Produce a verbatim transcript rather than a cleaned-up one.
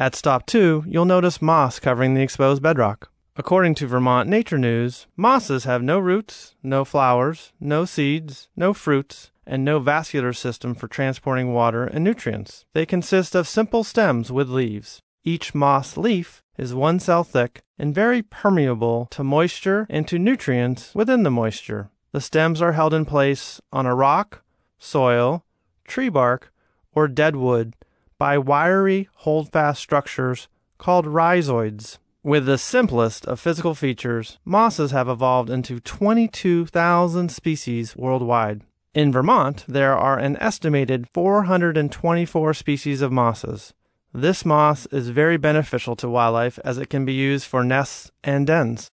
At stop two, you'll notice moss covering the exposed bedrock. According to Vermont Nature News, mosses have no roots, no flowers, no seeds, no fruits, and no vascular system for transporting water and nutrients. They consist of simple stems with leaves. Each moss leaf is one cell thick and very permeable to moisture and to nutrients within the moisture. The stems are held in place on a rock, soil, tree bark, or dead wood by wiry, holdfast structures called rhizoids. With the simplest of physical features, mosses have evolved into twenty-two thousand species worldwide. In Vermont, there are an estimated four hundred twenty-four species of mosses. This moss is very beneficial to wildlife as it can be used for nests and dens.